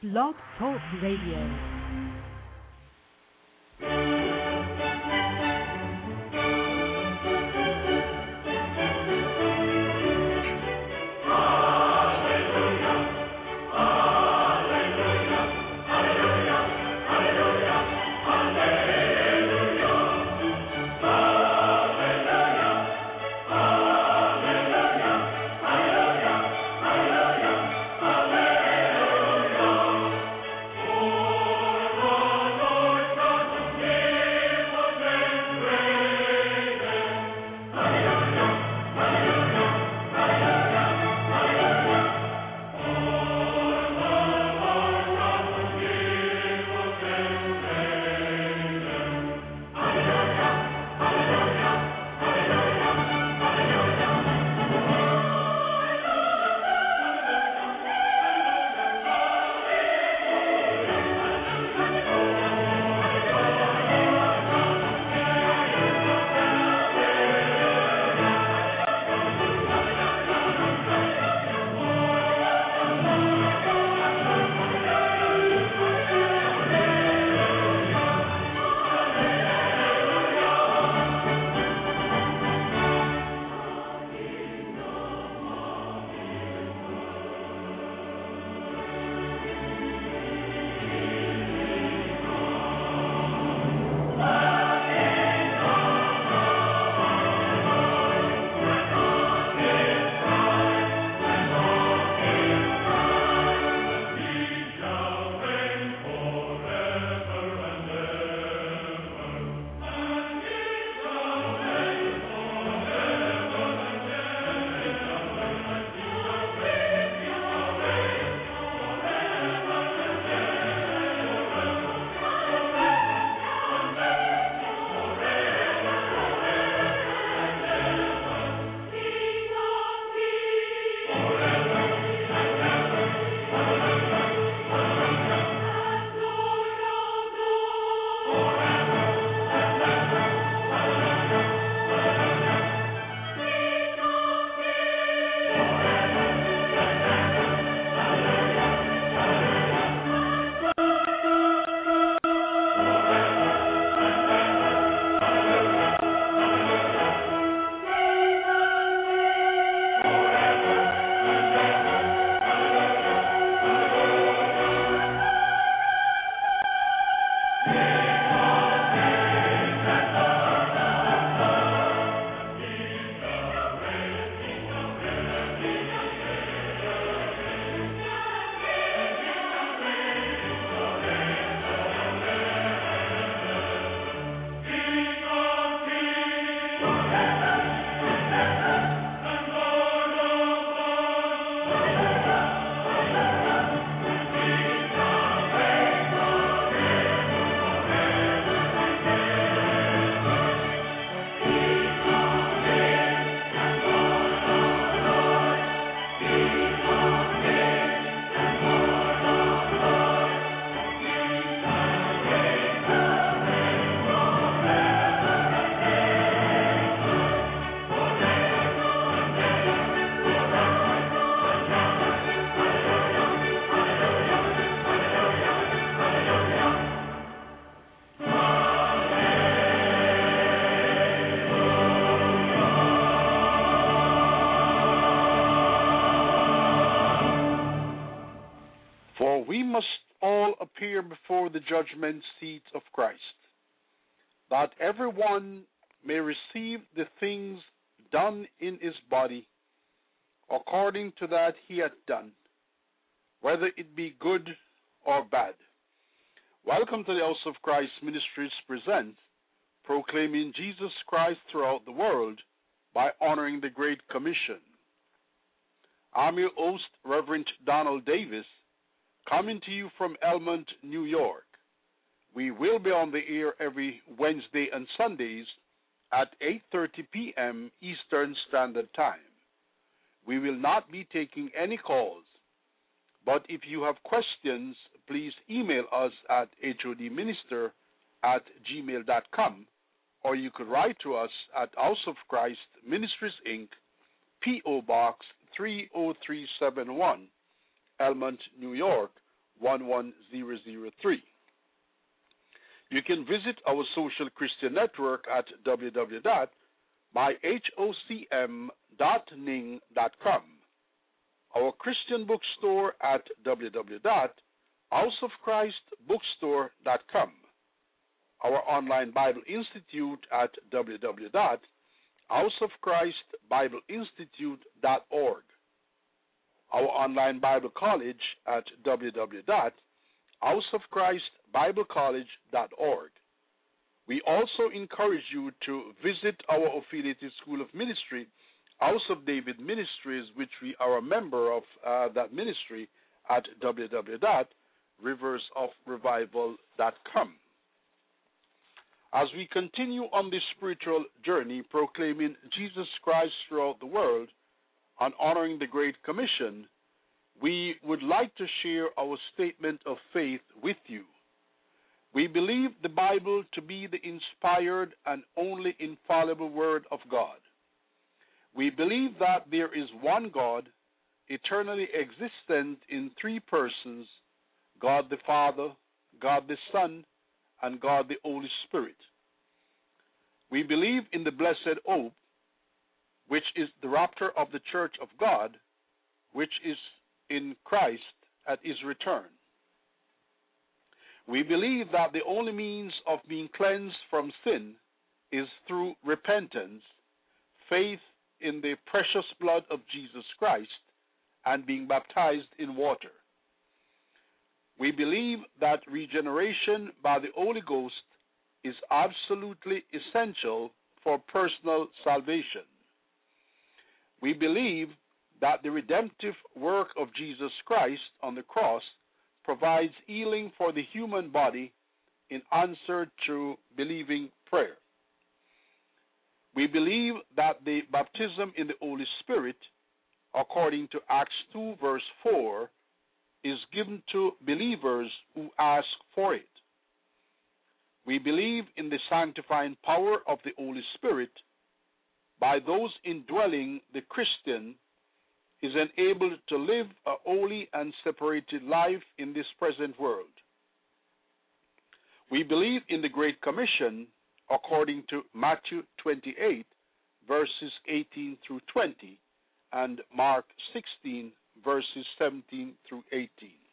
Blog Talk Radio. For we must all appear before the judgment seat of Christ, that every one may receive the things done in his body according to that he hath done, whether it be good or bad. Welcome to the House of Christ Ministries present, proclaiming Jesus Christ throughout the world by honoring the Great Commission. I'm your host, Reverend Donald Davis, coming to you from Elmont, New York. We will be on the air every Wednesday and Sundays at 8:30 p.m. Eastern Standard Time. We will not be taking any calls, but if you have questions, please email us at hodminister@gmail.com, or you could write to us at House of Christ Ministries, Inc., P.O. Box 30371, Elmont, New York, 11003. You can visit our social Christian network at www.myhocm.ning.com, our Christian bookstore at www.houseofchristbookstore.com, our online Bible Institute at www.houseofchristbibleinstitute.org, our online Bible College at www.houseofchristbiblecollege.org. We also encourage you to visit our affiliated school of ministry, House of David Ministries, which we are a member of that ministry at www.riversofrevival.com. As we continue on this spiritual journey, proclaiming Jesus Christ throughout the world and honoring the Great Commission, we would like to share our statement of faith with you. We believe the Bible to be the inspired and only infallible Word of God. We believe that there is one God, eternally existent in three persons, God the Father, God the Son, and God the Holy Spirit. We believe in the blessed hope, which is the rapture of the Church of God, which is in Christ at his return. We believe that the only means of being cleansed from sin is through repentance, faith in the precious blood of Jesus Christ, and being baptized in water. We believe that regeneration by the Holy Ghost is absolutely essential for personal salvation. We believe that the redemptive work of Jesus Christ on the cross provides healing for the human body in answer to believing prayer. We believe that the baptism in the Holy Spirit, according to Acts 2 verse 4, is given to believers who ask for it. We believe in the sanctifying power of the Holy Spirit. By those indwelling, the Christian is enabled to live a holy and separated life in this present world. We believe in the Great Commission according to Matthew 28, verses 18 through 20, and Mark 16, verses 17 through 18.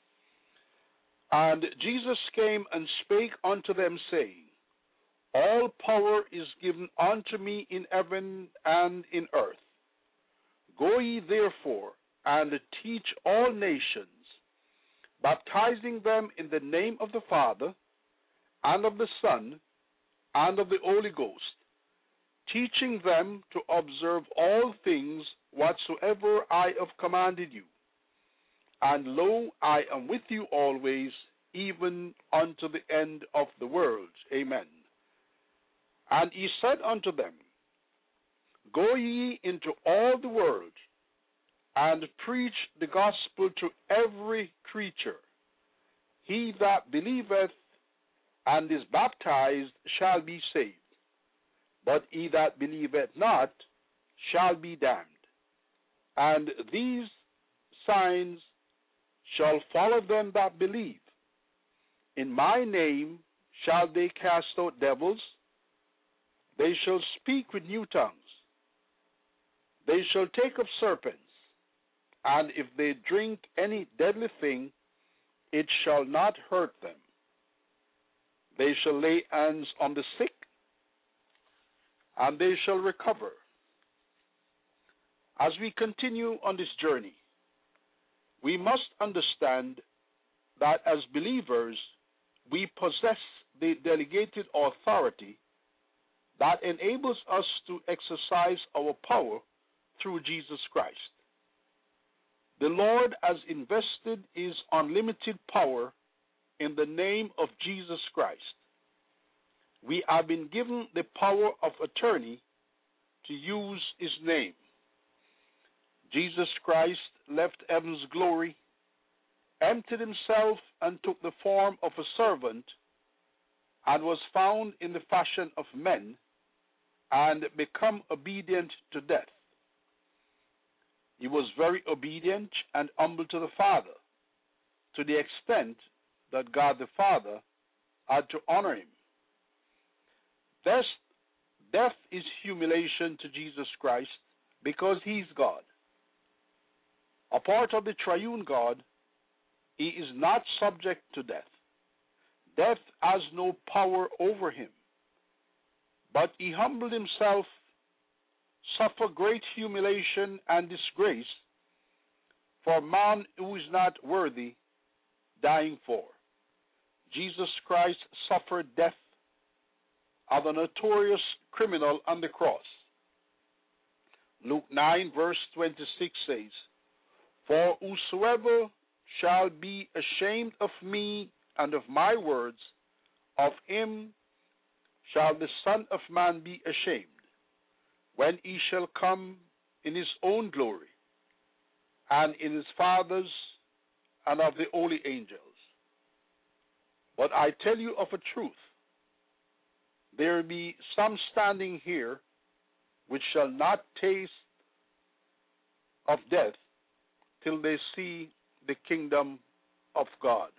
And Jesus came and spake unto them, saying, All power is given unto me in heaven and in earth. Go ye therefore and teach all nations, baptizing them in the name of the Father, and of the Son, and of the Holy Ghost, teaching them to observe all things whatsoever I have commanded you. And lo, I am with you always, even unto the end of the world. Amen. And he said unto them, Go ye into all the world, and preach the gospel to every creature. He that believeth and is baptized shall be saved, but he that believeth not shall be damned. And these signs shall follow them that believe. In my name shall they cast out devils. They shall speak with new tongues. They shall take up serpents. And if they drink any deadly thing, it shall not hurt them. They shall lay hands on the sick, and they shall recover. As we continue on this journey, we must understand that as believers, we possess the delegated authority that enables us to exercise our power through Jesus Christ. The Lord has invested his unlimited power in the name of Jesus Christ. We have been given the power of attorney to use his name. Jesus Christ left heaven's glory, emptied himself, and took the form of a servant, and was found in the fashion of men, and become obedient to death. He was very obedient and humble to the Father, to the extent that God the Father had to honor him. Death is humiliation to Jesus Christ because he's God. A part of the triune God, he is not subject to death. Death has no power over him. But he humbled himself, suffered great humiliation and disgrace for a man who is not worthy dying for. Jesus Christ suffered death as a notorious criminal on the cross. Luke 9 verse 26 says, "For whosoever shall be ashamed of me and of my words, of him shall the Son of Man be ashamed, when he shall come in his own glory, and in his Father's and of the holy angels. But I tell you of a truth, there be some standing here which shall not taste of death till they see the kingdom of God."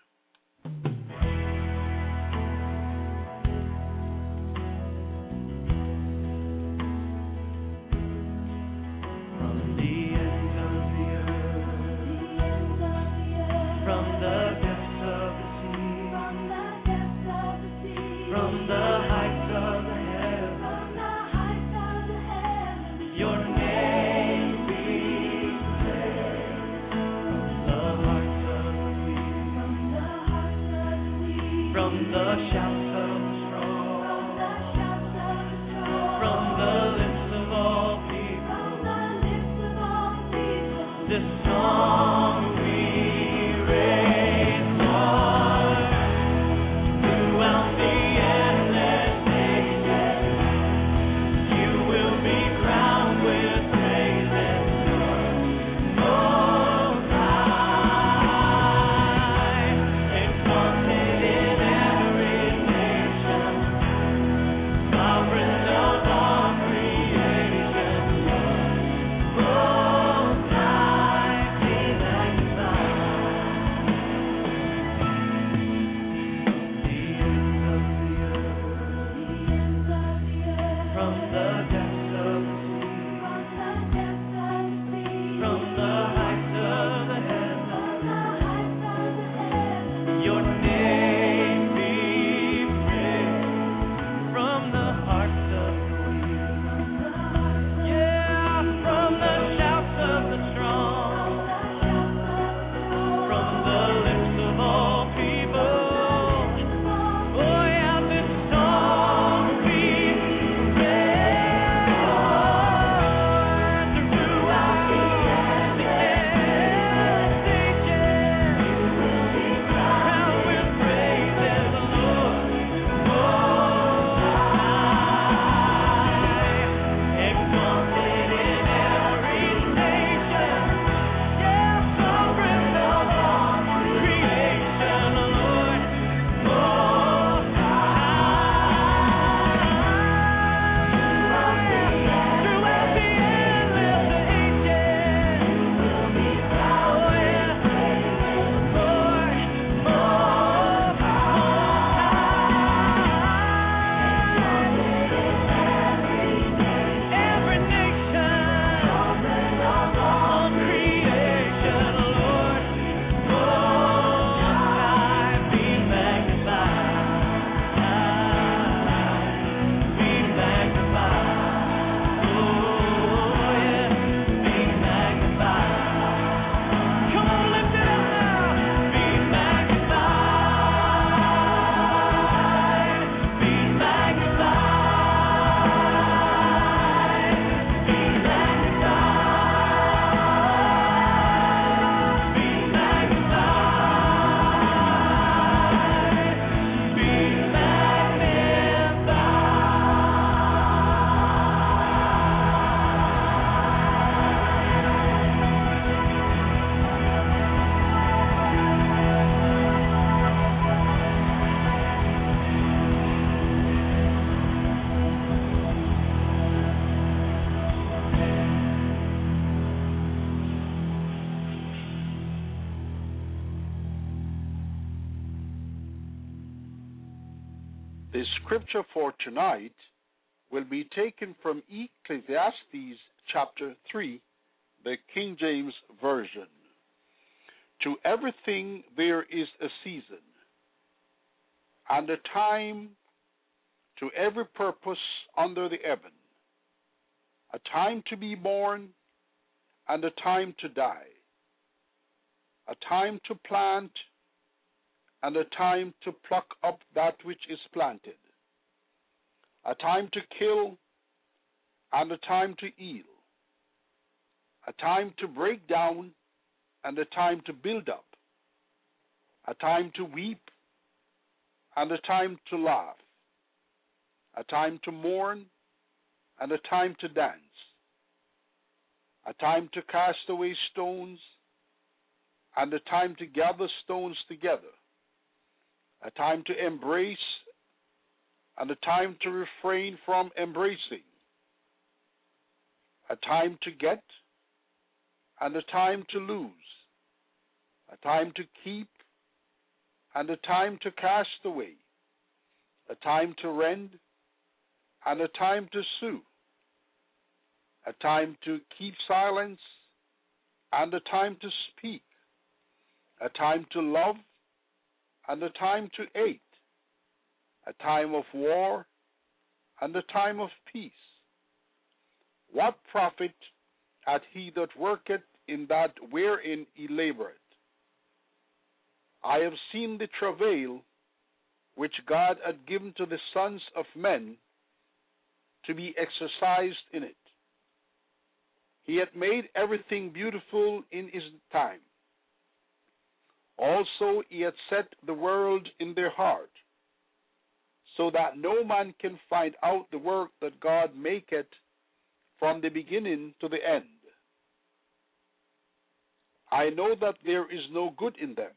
The scripture for tonight will be taken from Ecclesiastes chapter 3, the King James Version. To everything there is a season, and a time to every purpose under the heaven, a time to be born and a time to die, a time to plant and a time to pluck up that which is planted, a time to kill and a time to heal, a time to break down and a time to build up, a time to weep and a time to laugh, a time to mourn and a time to dance, a time to cast away stones and a time to gather stones together, a time to embrace and a time to refrain from embracing, a time to get and a time to lose, a time to keep and a time to cast away, a time to rend and a time to sue, a time to keep silence and a time to speak, a time to love and a time to hate, a time of war and a time of peace. What profit hath he that worketh in that wherein he laboureth? I have seen the travail which God had given to the sons of men to be exercised in it. He hath made everything beautiful in his time. Also he hath set the world in their heart, so that no man can find out the work that God maketh from the beginning to the end. I know that there is no good in them,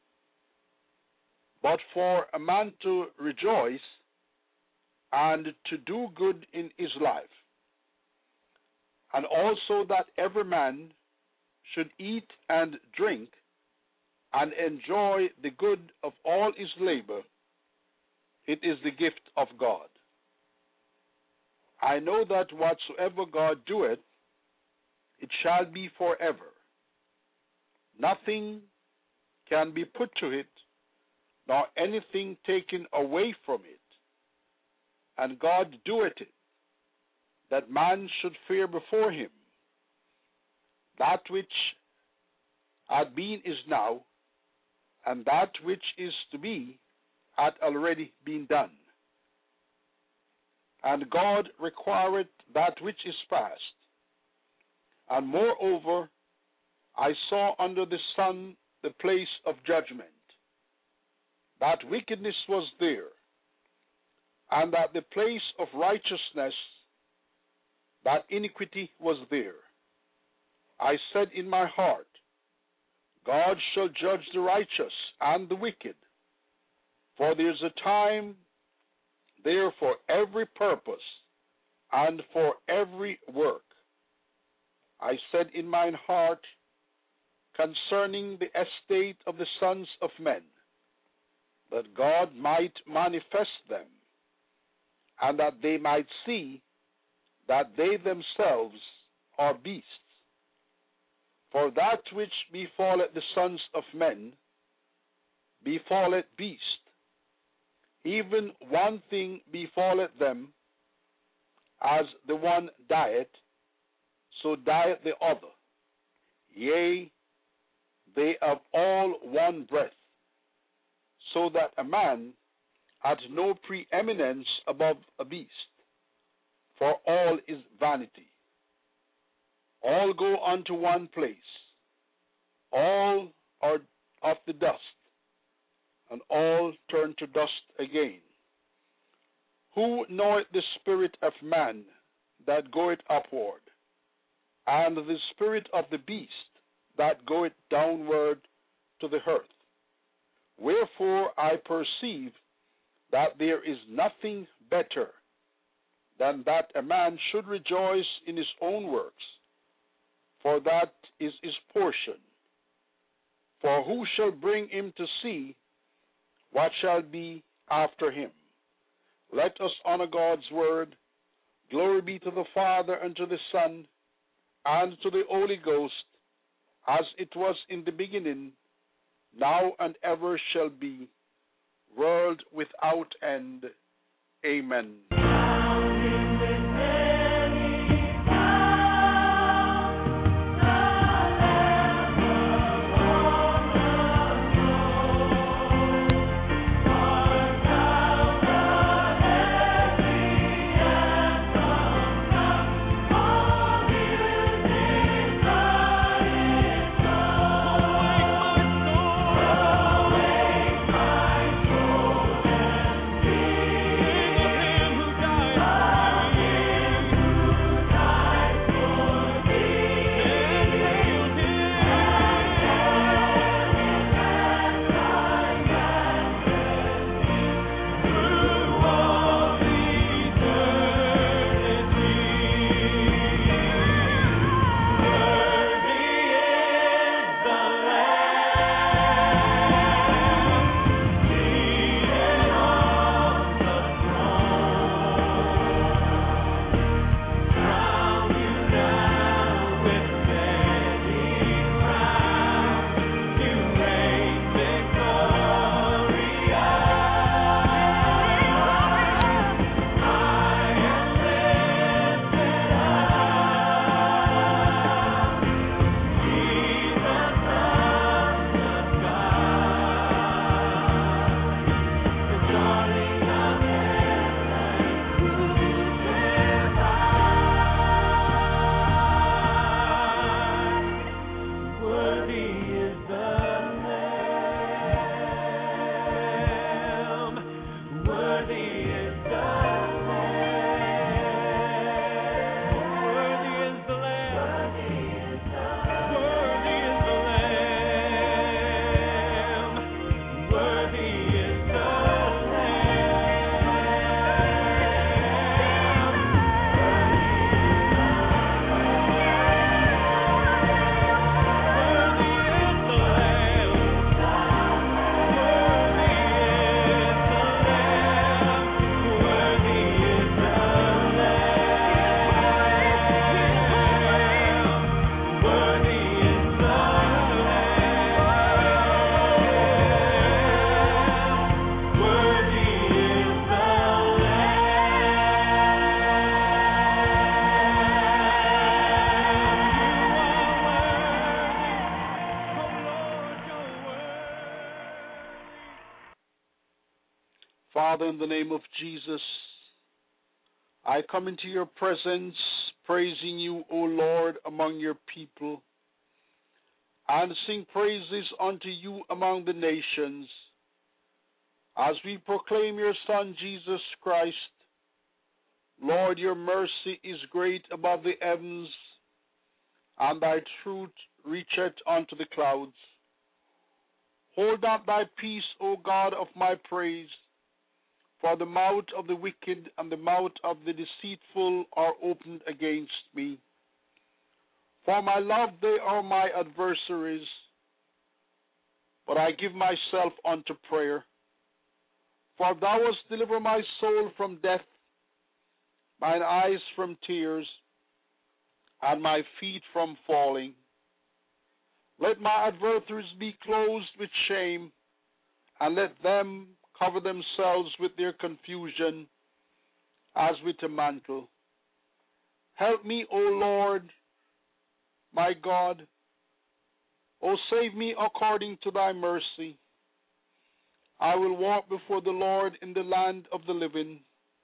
but for a man to rejoice and to do good in his life, and also that every man should eat and drink and enjoy the good of all his labor, it is the gift of God. I know that whatsoever God doeth, it shall be forever. Nothing can be put to it, nor anything taken away from it. And God doeth it, that man should fear before him. That which had been is now, and that which is to be hath already been done. And God requireth that which is past. And moreover, I saw under the sun the place of judgment, that wickedness was there, and that the place of righteousness, that iniquity was there. I said in my heart, God shall judge the righteous and the wicked, for there is a time there for every purpose and for every work. I said in mine heart concerning the estate of the sons of men, that God might manifest them, and that they might see that they themselves are beasts. For that which befalleth the sons of men befalleth beast. Even one thing befalleth them, as the one dieth, so dieth the other. Yea, they have all one breath, so that a man hath no preeminence above a beast, for all is vanity. All go unto one place, all are of the dust, and all turn to dust again. Who knoweth the spirit of man that goeth upward, and the spirit of the beast that goeth downward to the earth? Wherefore I perceive that there is nothing better than that a man should rejoice in his own works, for that is his portion. For who shall bring him to see what shall be after him? Let us honor God's word. Glory be to the Father, and to the Son, and to the Holy Ghost, as it was in the beginning, now and ever shall be, world without end. Amen. Father, in the name of Jesus, I come into your presence, praising you, O Lord, among your people, and sing praises unto you among the nations, as we proclaim your Son, Jesus Christ. Lord, your mercy is great above the heavens, and thy truth reacheth unto the clouds. Hold not thy peace, O God of my praise, for the mouth of the wicked and the mouth of the deceitful are opened against me. For my love they are my adversaries, but I give myself unto prayer. For thou hast delivered my soul from death, mine eyes from tears, and my feet from falling. Let my adversaries be clothed with shame, and let them cover themselves with their confusion as with a mantle. Help me, O Lord, my God. O save me according to thy mercy. I will walk before the Lord in the land of the living.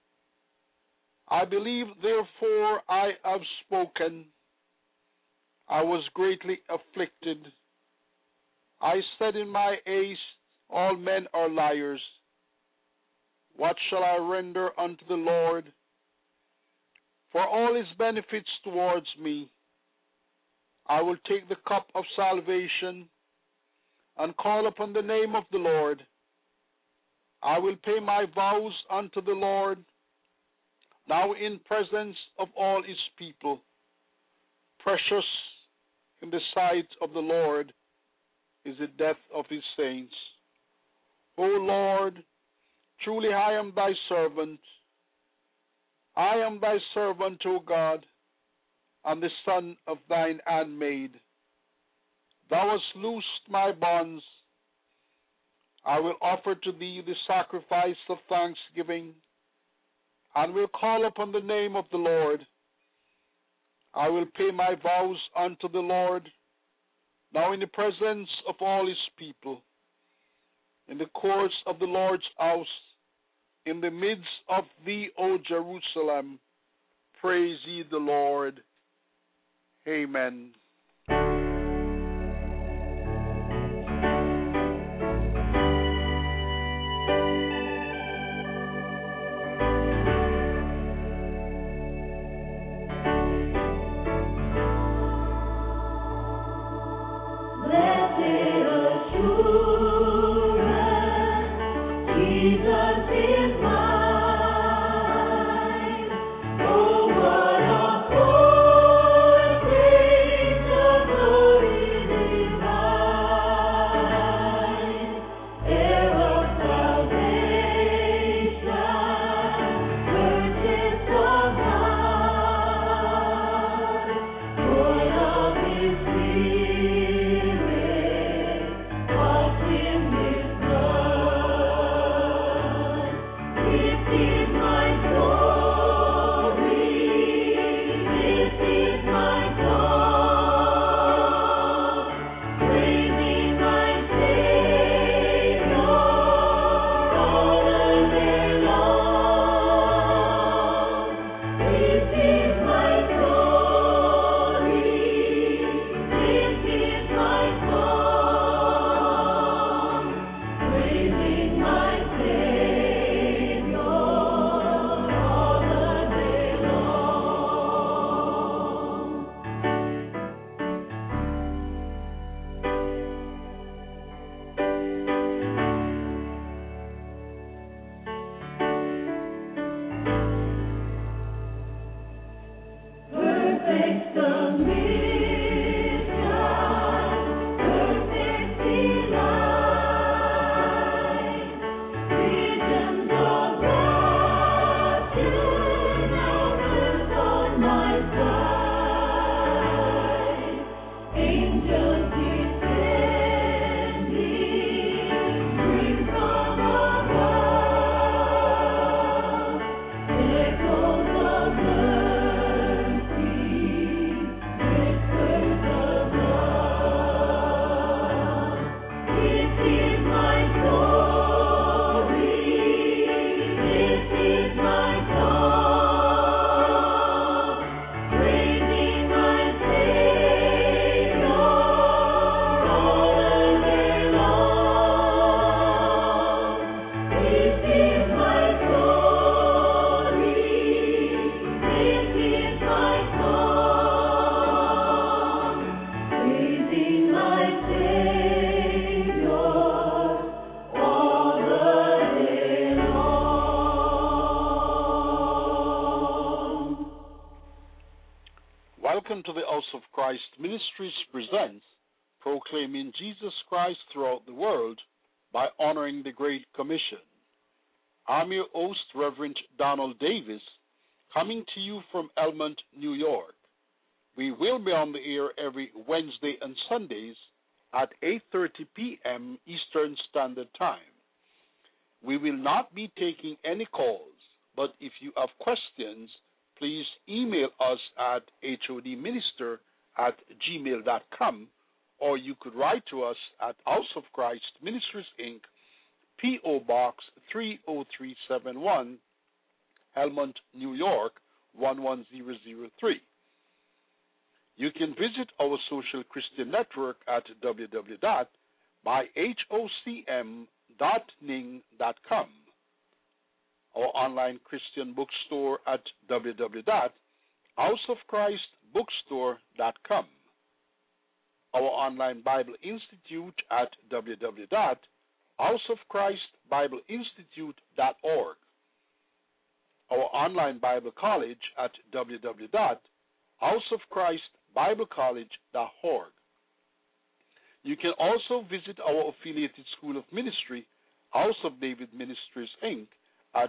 I believe, therefore I have spoken. I was greatly afflicted. I said in my haste, all men are liars. What shall I render unto the Lord for all his benefits towards me? I will take the cup of salvation and call upon the name of the Lord. I will pay my vows unto the Lord, now in presence of all his people. Precious in the sight of the Lord is the death of his saints. O Lord, Truly I am thy servant. I am thy servant, O God, and the son of thine handmaid. Thou hast loosed my bonds. I will offer to thee the sacrifice of thanksgiving, and will call upon the name of the Lord. I will pay my vows unto the Lord, now in the presence of all his people, in the courts of the Lord's house, in the midst of thee, O Jerusalem. Praise ye the Lord. Amen. Welcome to the House of Christ Ministries presents Proclaiming Jesus Christ Throughout the World by Honoring the Great Commission. I'm your host, Reverend Donald Davis, coming to you from Elmont, New York. We will be on the air every Wednesday and Sundays at 8:30 p.m. Eastern Standard Time. We will not be taking any calls, but if you have questions, please email us at hodminister@gmail.com, or you could write to us at House of Christ Ministries, Inc., P.O. Box 30371, Elmont, New York, 11003. You can visit our social Christian network at www.hocm.ning.com. Our online Christian bookstore at www.houseofchristbookstore.com. Our online Bible Institute at www.houseofchristbibleinstitute.org. Our online Bible College at www.houseofchristbiblecollege.org. You can also visit our affiliated School of Ministry House of David Ministries, Inc. at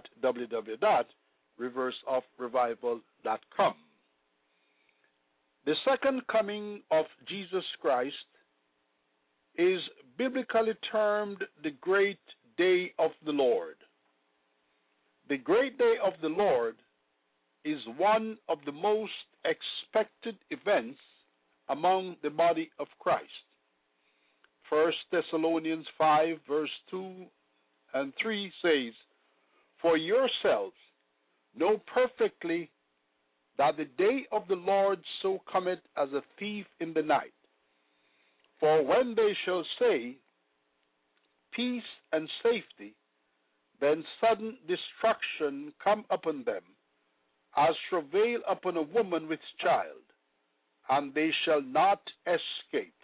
www.riversofrevival.com. The second coming of Jesus Christ is biblically termed the Great Day of the Lord. The Great Day of the Lord is one of the most expected events among the body of Christ. 1 Thessalonians 5 verse 2 and 3 says, "For yourselves know perfectly that the day of the Lord so cometh as a thief in the night. For when they shall say, peace and safety, then sudden destruction come upon them, as travail upon a woman with child, and they shall not escape."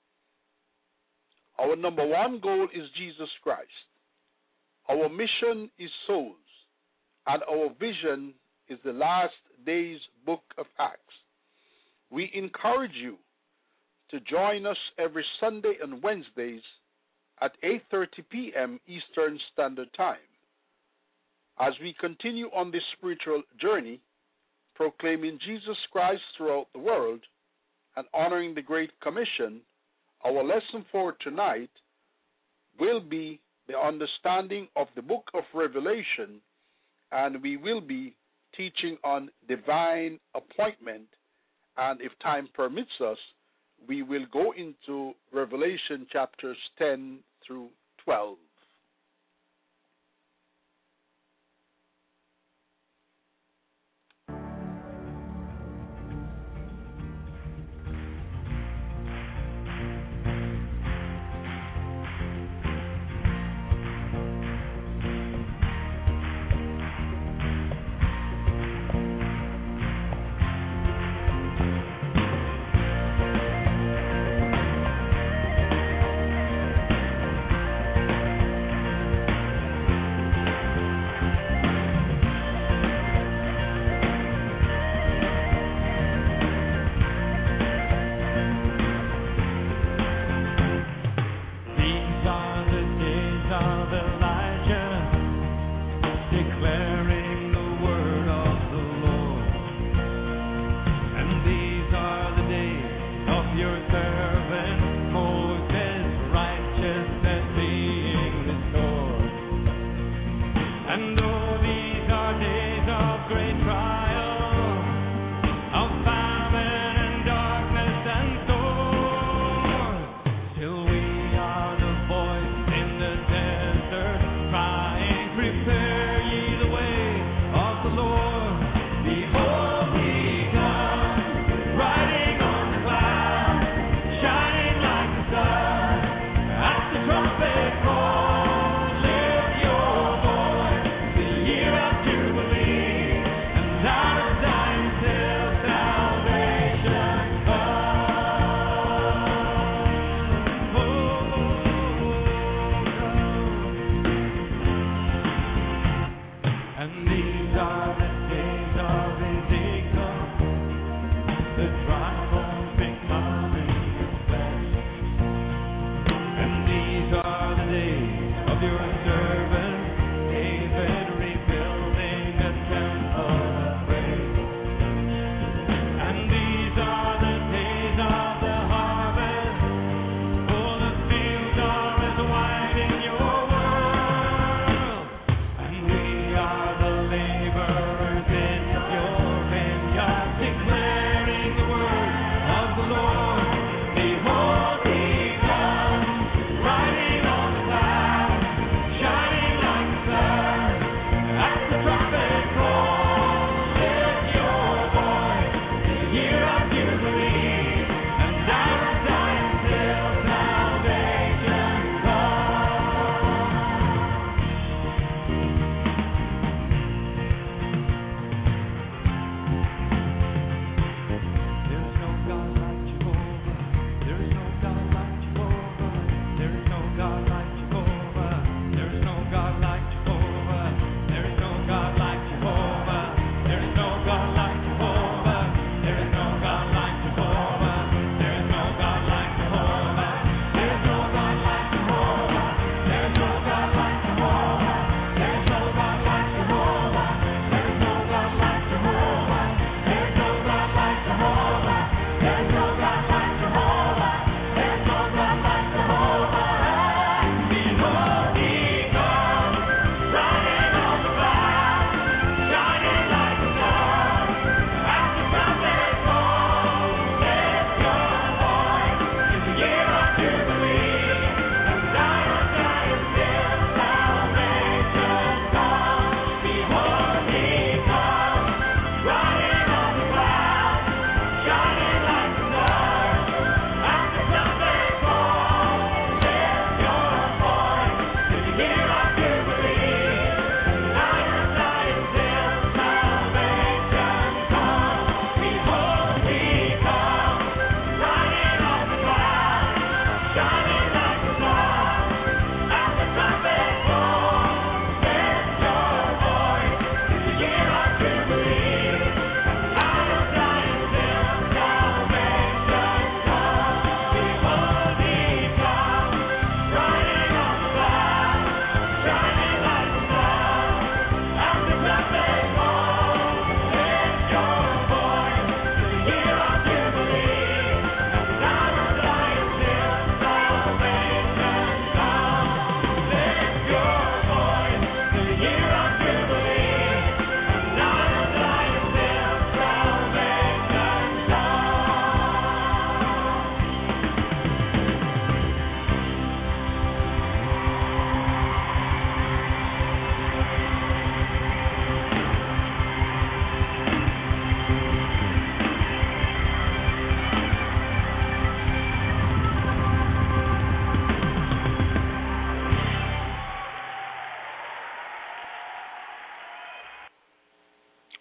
Our number one goal is Jesus Christ. Our mission is souls, and our vision is the last days book of Acts. We encourage you to join us every Sunday and Wednesdays at 8:30 p.m. Eastern Standard Time as we continue on this spiritual journey, proclaiming Jesus Christ throughout the world and honoring the Great Commission. Our lesson for tonight will be the understanding of the book of Revelation, and we will be teaching on divine appointment, and if time permits us, we will go into Revelation chapters 10 through 12. And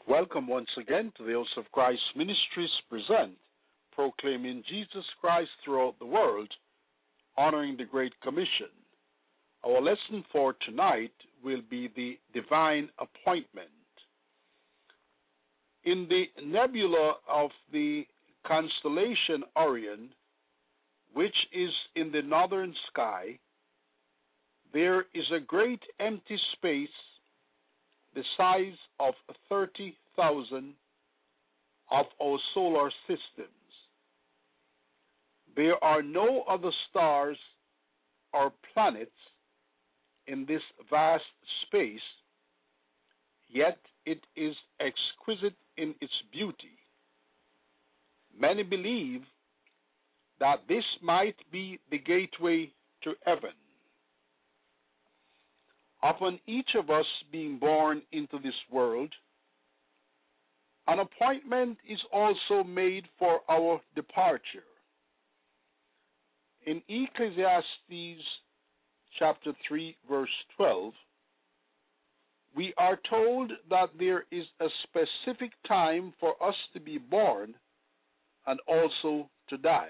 Welcome once again to the House of Christ Ministries present, proclaiming Jesus Christ throughout the world, honoring the Great Commission. Our lesson for tonight will be the divine appointment. In the nebula of the constellation Orion, which is in the northern sky, there is a great empty space the size of 30,000 of our solar systems. There are no other stars or planets in this vast space, yet it is exquisite in its beauty. Many believe that this might be the gateway to heaven. Upon each of us being born into this world, an appointment is also made for our departure. In Ecclesiastes chapter 3, verse 12, we are told that there is a specific time for us to be born and also to die.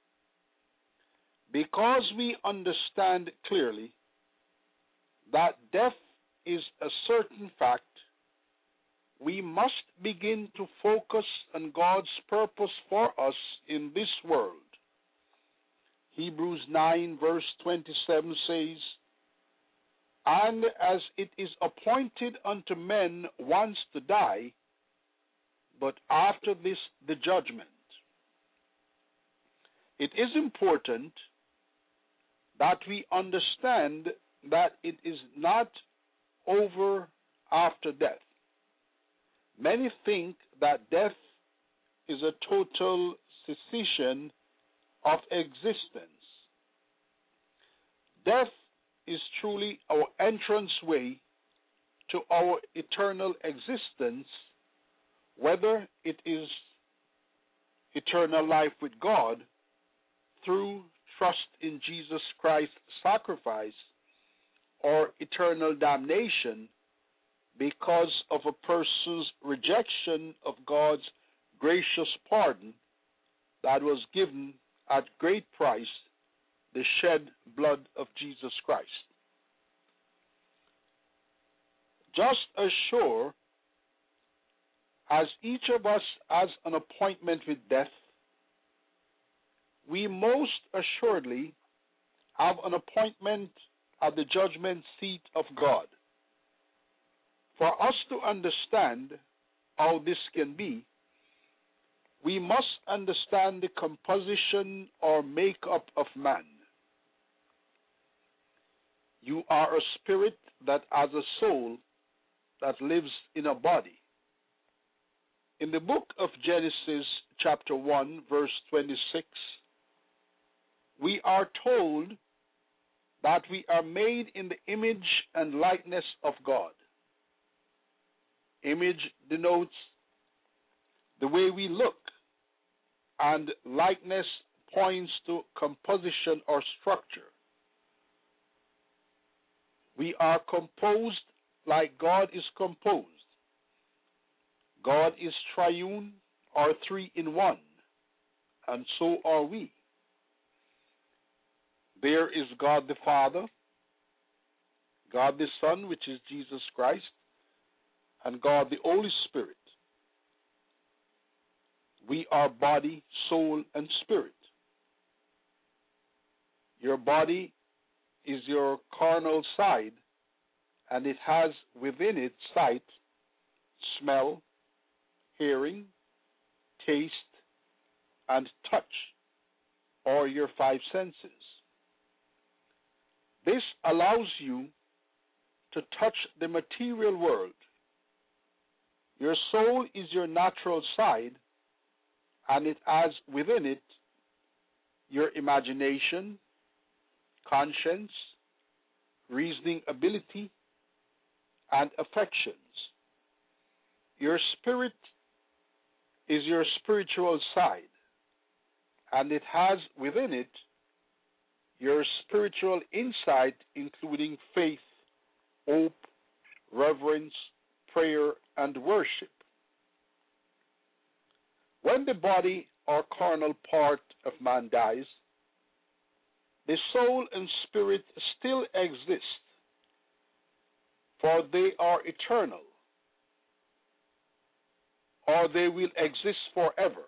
Because we understand clearly that death is a certain fact, we must begin to focus on God's purpose for us in this world. Hebrews 9 verse 27 says, "And as it is appointed unto men once to die, but after this the judgment." It is important that we understand that it is not over after death. Many think that death is a total cessation of existence. Death is truly our entrance way to our eternal existence, whether it is eternal life with God through trust in Jesus Christ's sacrifice, or eternal damnation because of a person's rejection of God's gracious pardon that was given at great price, the shed blood of Jesus Christ. Just as sure as each of us has an appointment with death, we most assuredly have an appointment at the judgment seat of God. For us to understand how this can be, we must understand the composition or makeup of man. You are a spirit that has a soul that lives in a body. In the book of Genesis, chapter 1, verse 26, we are told that we are made in the image and likeness of God. Image denotes the way we look, and likeness points to composition or structure. We are composed like God is composed. God is triune or three in one, and so are we. There is God the Father, God the Son, which is Jesus Christ, and God the Holy Spirit. We are body, soul, and spirit. Your body is your carnal side, and it has within it sight, smell, hearing, taste, and touch, or your five senses. This allows you to touch the material world. Your soul is your natural side, and it has within it your imagination, conscience, reasoning ability, and affections. Your spirit is your spiritual side, and it has within it your spiritual insight, including faith, hope, reverence, prayer, and worship. When the body or carnal part of man dies, the soul and spirit still exist, for they are eternal, or they will exist forever.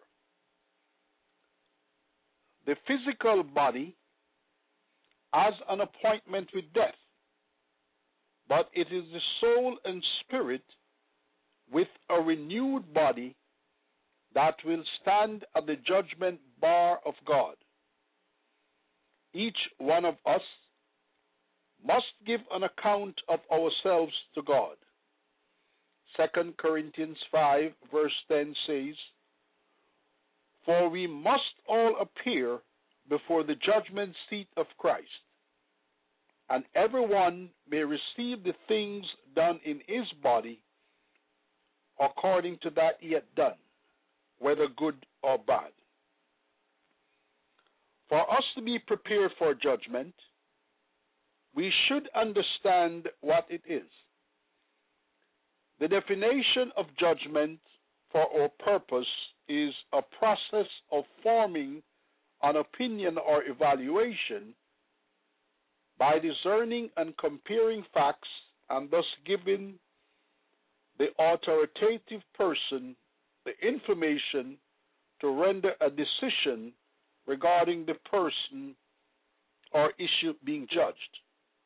The physical body has an appointment with death, but it is the soul and spirit with a renewed body that will stand at the judgment bar of God. Each one of us must give an account of ourselves to God. 2 Corinthians 5 verse 10 says, "For we must all appear before the judgment seat of Christ, and everyone may receive the things done in his body according to that he had done, whether good or bad." For us to be prepared for judgment, we should understand what it is. The definition of judgment for our purpose is a process of forming an opinion or evaluation by discerning and comparing facts and thus giving the authoritative person the information to render a decision regarding the person or issue being judged.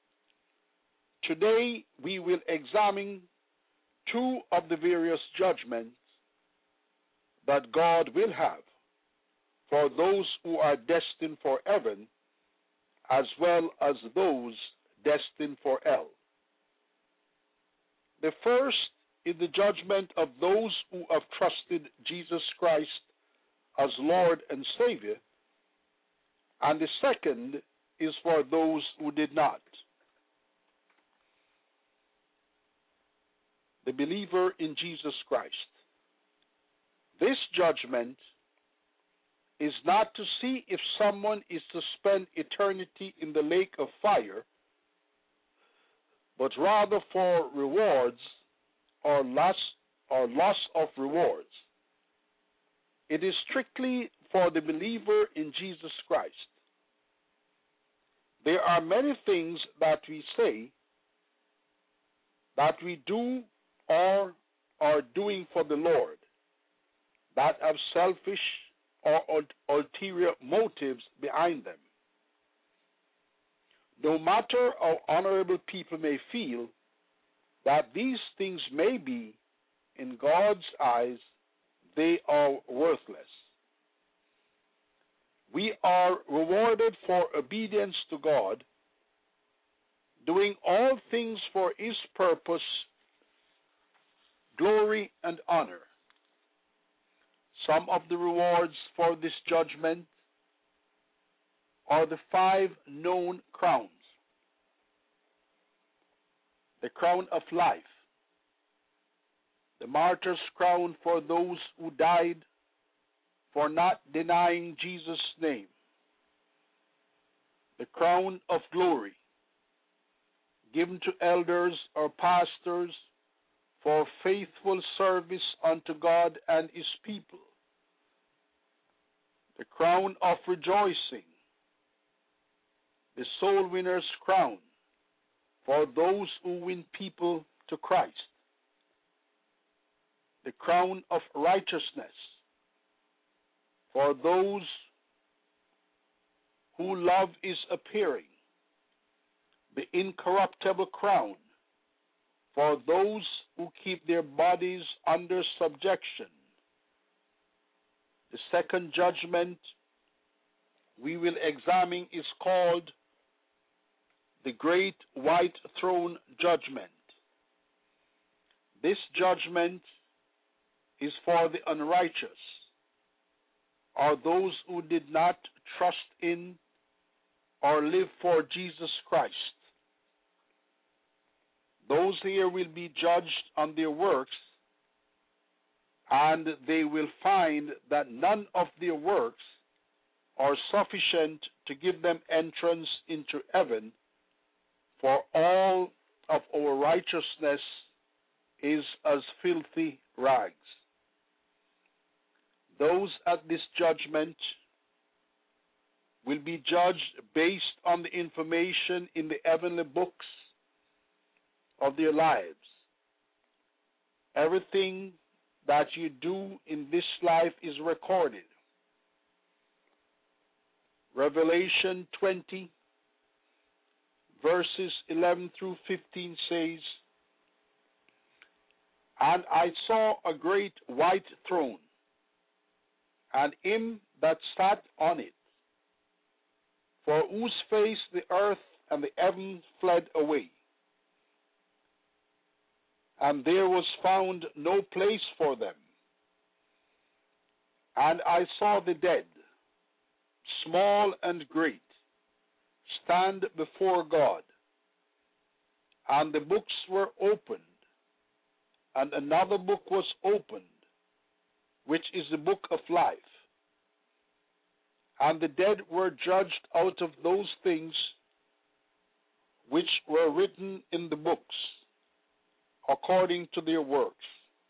Today, we will examine two of the various judgments that God will have for those who are destined for heaven, as well as those destined for hell. The first is the judgment of those who have trusted Jesus Christ as Lord and Savior, and the second is for those who did not. The believer in Jesus Christ. This judgment is not to see if someone is to spend eternity in the lake of fire, but rather for rewards or loss of rewards. It is strictly for the believer in Jesus Christ. There are many things that we say, that we do or are doing for the Lord, that have selfish or ulterior motives behind them. No matter how honorable people may feel that these things may be, in God's eyes, they are worthless. We are rewarded for obedience to God, doing all things for His purpose, glory, and honor. Some of the rewards for this judgment are the 5 known crowns. The crown of life, the martyr's crown for those who died for not denying Jesus' name, the crown of glory given to elders or pastors for faithful service unto God and His people, the crown of rejoicing, the soul winner's crown for those who win people to Christ, the crown of righteousness for those who love His appearing, the incorruptible crown for those who keep their bodies under subjection. The second judgment we will examine is called the Great White Throne Judgment. This judgment is for the unrighteous, or those who did not trust in or live for Jesus Christ. Those here will be judged on their works, and they will find that none of their works are sufficient to give them entrance into heaven, for all of our righteousness is as filthy rags. those at this judgment will be judged based on the information in the heavenly books of their lives. Everything that you do in this life is recorded. Revelation 20, verses 11 through 15 says, "And I saw a great white throne, and him that sat on it, for whose face the earth and the heaven fled away. And there was found no place for them. And I saw the dead, small and great, stand before God. And the books were opened, and another book was opened, which is the book of life. And the dead were judged out of those things which were written in the books, according to their works.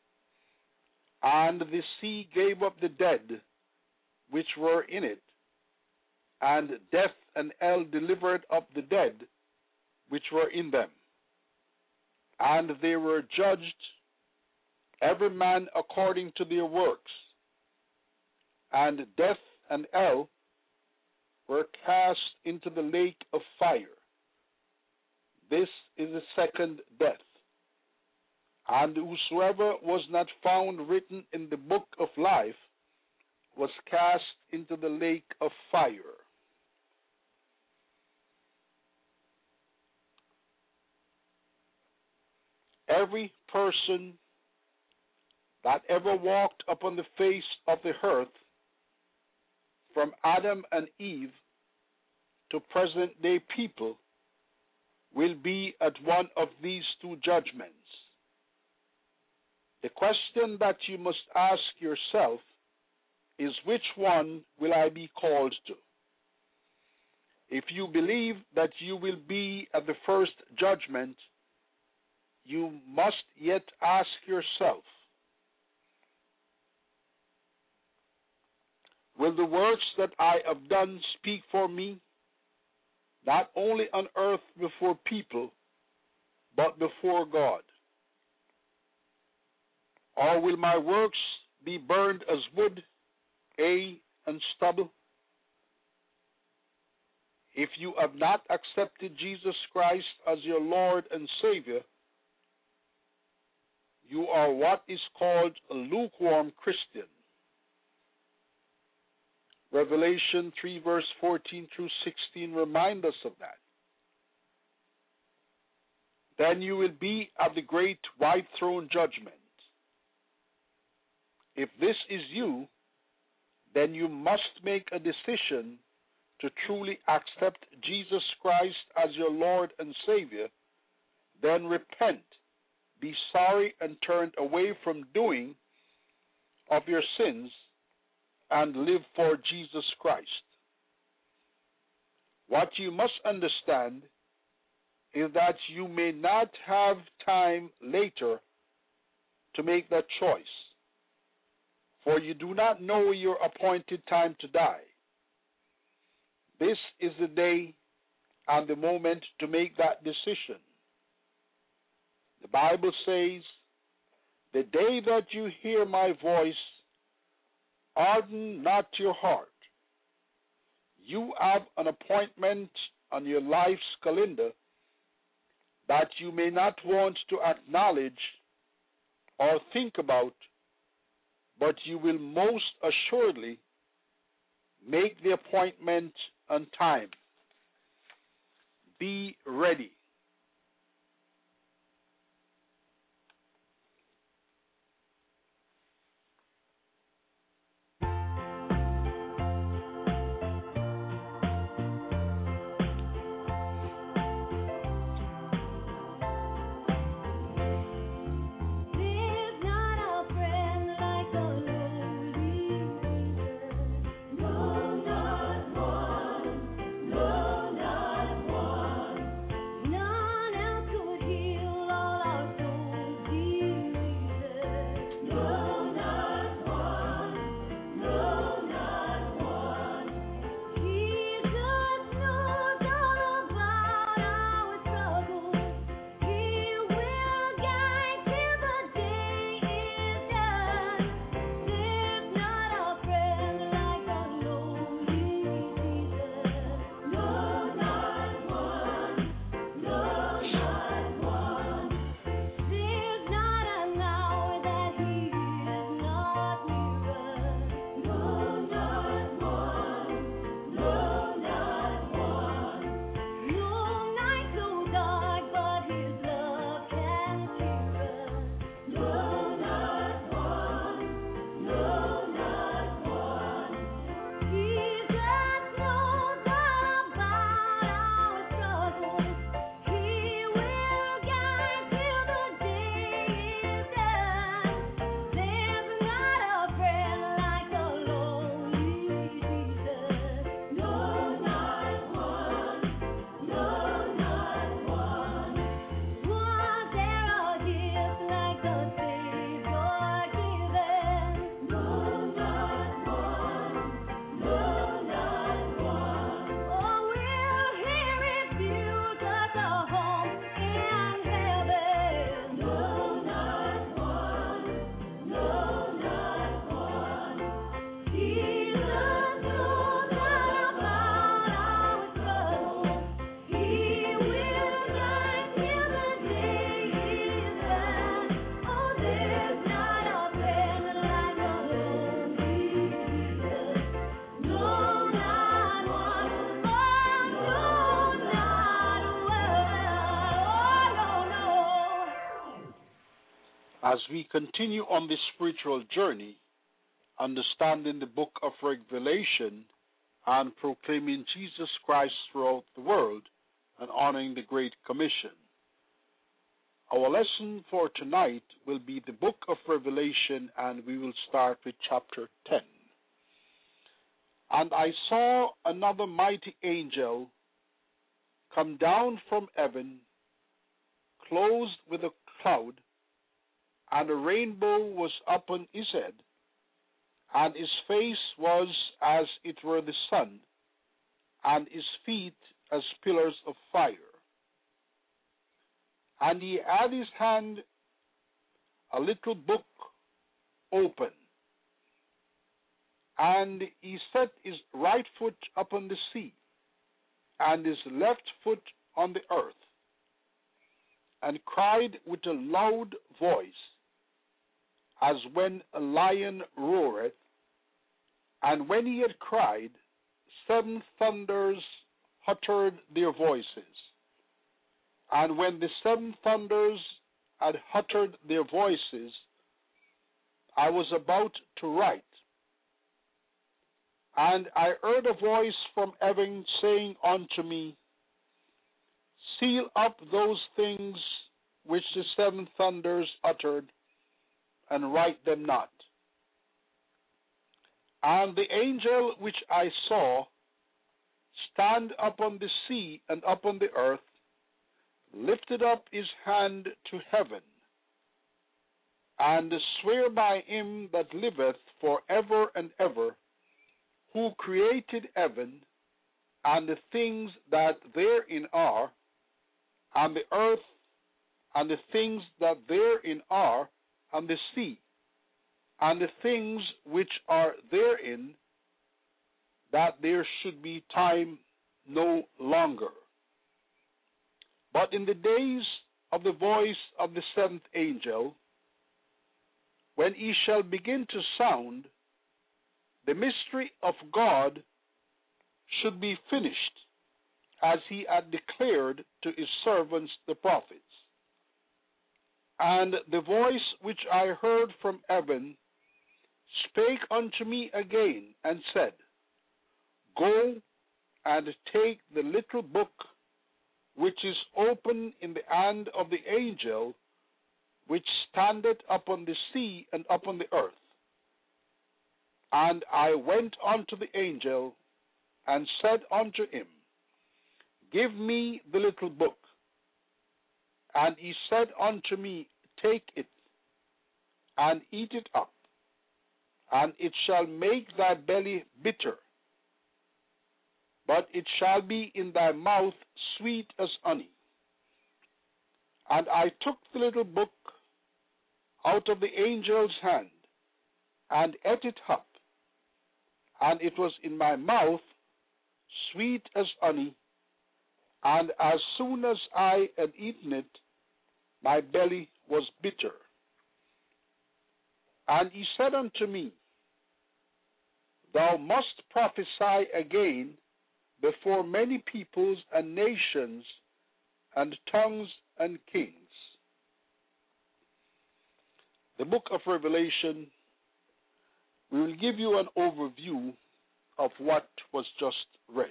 And the sea gave up the dead which were in it, and death and hell delivered up the dead which were in them. And they were judged, every man according to their works. And death and hell were cast into the lake of fire. This is the second death. And whosoever was not found written in the book of life was cast into the lake of fire." Every person that ever walked upon the face of the earth, from Adam and Eve to present-day people, will be at one of these two judgments. The question that you must ask yourself is, which one will I be called to? If you believe that you will be at the first judgment, you must yet ask yourself, will the works that I have done speak for me, not only on earth before people, but before God? Or will my works be burned as wood, hay, and stubble? If you have not accepted Jesus Christ as your Lord and Savior, you are what is called a lukewarm Christian. Revelation 3, verse 14 through 16 remind us of that. Then you will be at the great white throne judgment. If this is you, then you must make a decision to truly accept Jesus Christ as your Lord and Savior, then repent, be sorry, and turn away from doing of your sins and live for Jesus Christ. What you must understand is that you may not have time later to make that choice, for you do not know your appointed time to die. This is the day and the moment to make that decision. The Bible says, "The day that you hear my voice, harden not your heart." You have an appointment on your life's calendar that you may not want to acknowledge or think about, but you will most assuredly make the appointment on time. Be ready. No, As we continue on this spiritual journey, understanding the book of Revelation and proclaiming Jesus Christ throughout the world and honoring the Great Commission. Our lesson for tonight will be the book of Revelation, and we will start with chapter 10. And I saw another mighty angel come down from heaven, clothed with a cloud, and a rainbow was upon his head, and his face was as it were the sun, and his feet as pillars of fire. And he had his hand a little book open, and he set his right foot upon the sea, and his left foot on the earth, and cried with a loud voice, as when a lion roareth. And when he had cried, 7 thunders uttered their voices. And when the 7 thunders had uttered their voices, I was about to write. And I heard a voice from heaven saying unto me, Seal up those things which the 7 thunders uttered, and write them not. And the angel which I saw stand upon the sea and upon the earth lifted up his hand to heaven, and sware by him that liveth for ever and ever, who created heaven and the things that therein are, and the earth and the things that therein are, and the sea, and the things which are therein, that there should be time no longer. But in the days of the voice of the 7th angel, when he shall begin to sound, the mystery of God should be finished, as he had declared to his servants the prophets. And the voice which I heard from heaven spake unto me again, and said, Go and take the little book which is open in the hand of the angel which standeth upon the sea and upon the earth. And I went unto the angel, and said unto him, Give me the little book. And he said unto me, Take it, and eat it up, and it shall make thy belly bitter, but it shall be in thy mouth sweet as honey. And I took the little book out of the angel's hand, and ate it up, and it was in my mouth sweet as honey, and as soon as I had eaten it, my belly was bitter. And he said unto me, Thou must prophesy again before many peoples and nations and tongues and kings. The book of Revelation, we will give you an overview of what was just read.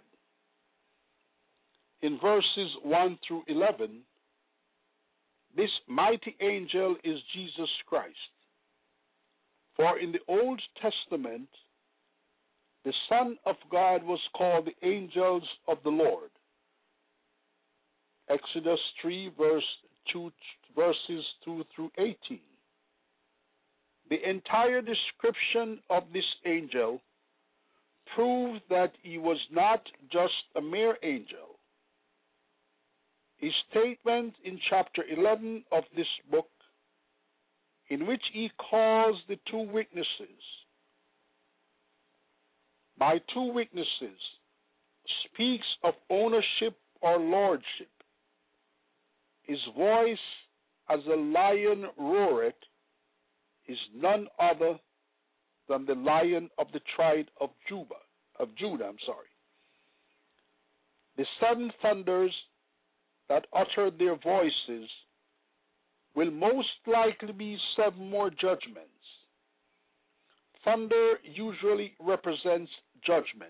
In verses 1 through 11, this mighty angel is Jesus Christ. For in the Old Testament, the Son of God was called the angels of the Lord. Exodus 3, verses 2 through 18. The entire description of this angel proves that he was not just a mere angel. His statement in chapter 11 of this book, in which he calls the 2 witnesses, by 2 witnesses, speaks of ownership or lordship. His voice as a lion roareth is none other than the Lion of the tribe of Judah. The 7 thunders that uttered their voices will most likely be 7 more judgments. Thunder usually represents judgment.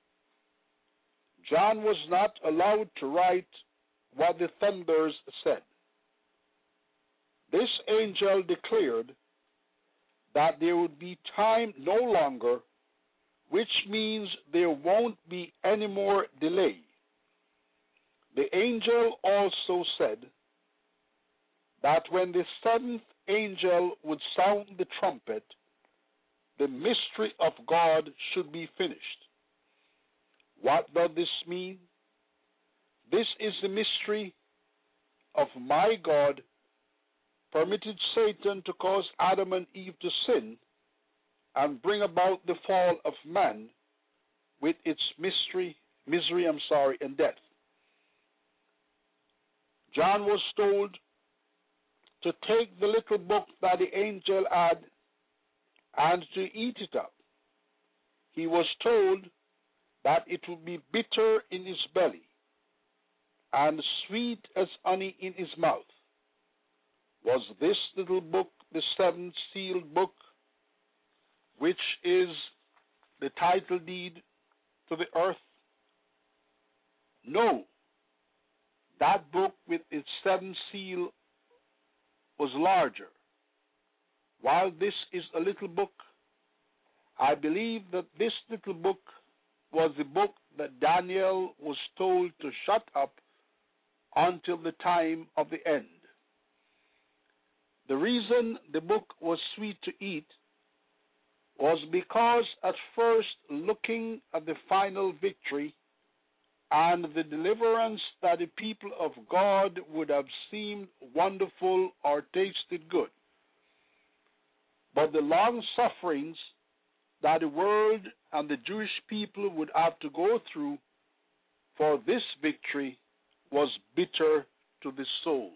John was not allowed to write what the thunders said. This angel declared that there would be time no longer, which means there won't be any more delay. The angel also said that when the 7th angel would sound the trumpet, the mystery of God should be finished. What does this mean? This is the mystery of my God permitted Satan to cause Adam and Eve to sin and bring about the fall of man with its misery, and death. John was told to take the little book that the angel had and to eat it up. He was told that it would be bitter in his belly and sweet as honey in his mouth. Was this little book the 7th sealed book, which is the title deed to the earth? No. That book with its 7th seal was larger. While this is a little book, I believe that this little book was the book that Daniel was told to shut up until the time of the end. The reason the book was sweet to eat was because at first, looking at the final victory and the deliverance that the people of God would have seemed wonderful or tasted good. But the long sufferings that the world and the Jewish people would have to go through for this victory was bitter to the soul.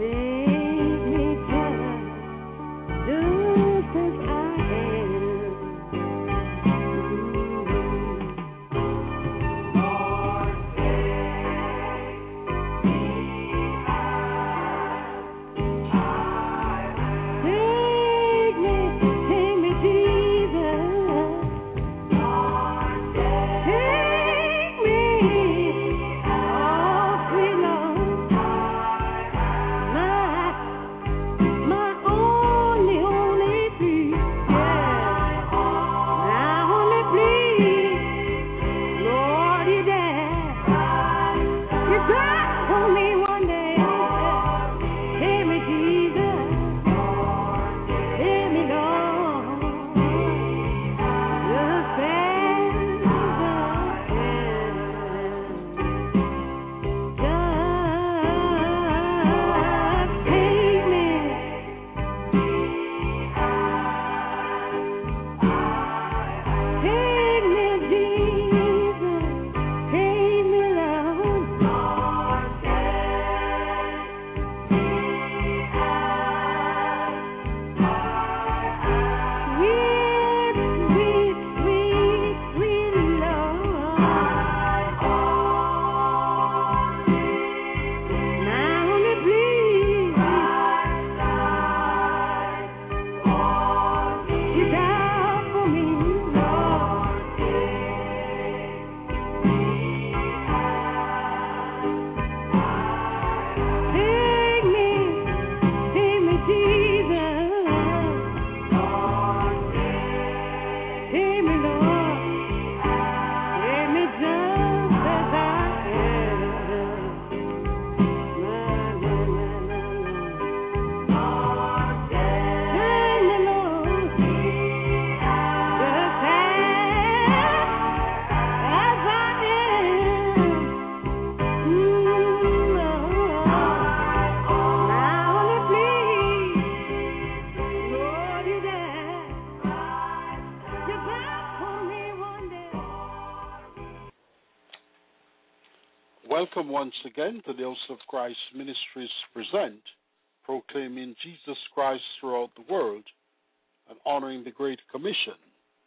Welcome once again to the House of Christ Ministries present, proclaiming Jesus Christ throughout the world and honoring the Great Commission.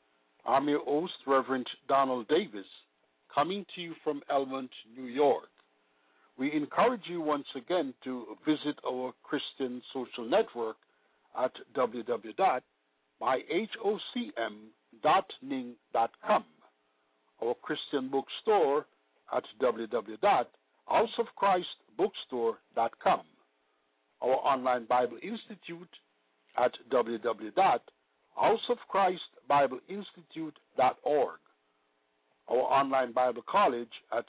I'm your host, Reverend Donald Davis, coming to you from Elmont, New York. We encourage you once again to visit our Christian social network at www.myhocm.ning.com, our Christian bookstore at www.houseofchristbookstore.com, our online Bible Institute at www.houseofchristbibleinstitute.org, our online Bible College at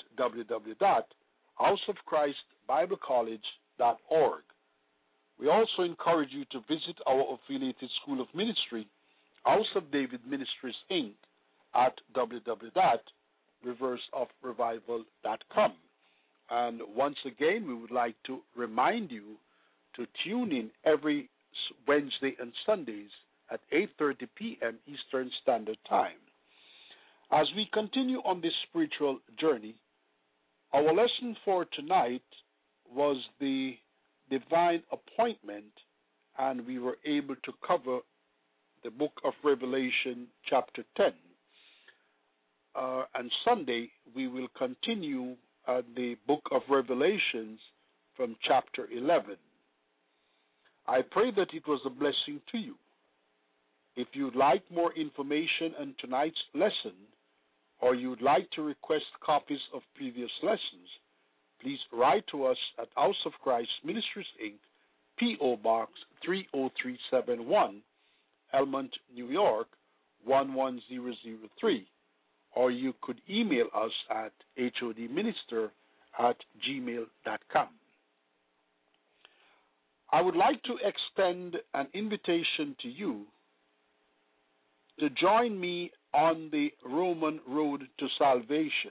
www.houseofchristbiblecollege.org. We also encourage you to visit our affiliated School of Ministry, House of David Ministries, Inc., at www.riversofrevival.com. And once again, we would like to remind you to tune in every Wednesday and Sundays at 8:30 p.m. Eastern Standard Time. As we continue on this spiritual journey, our lesson for tonight was the divine appointment, and we were able to cover the book of Revelation, chapter 10. And Sunday, we will continue the book of Revelations from chapter 11. I pray that it was a blessing to you. If you'd like more information on tonight's lesson, or you'd like to request copies of previous lessons, please write to us at House of Christ Ministries, Inc., P.O. Box 30371, Elmont, New York, 11003. Or you could email us at hodminister@gmail.com. I would like to extend an invitation to you to join me on the Roman road to salvation.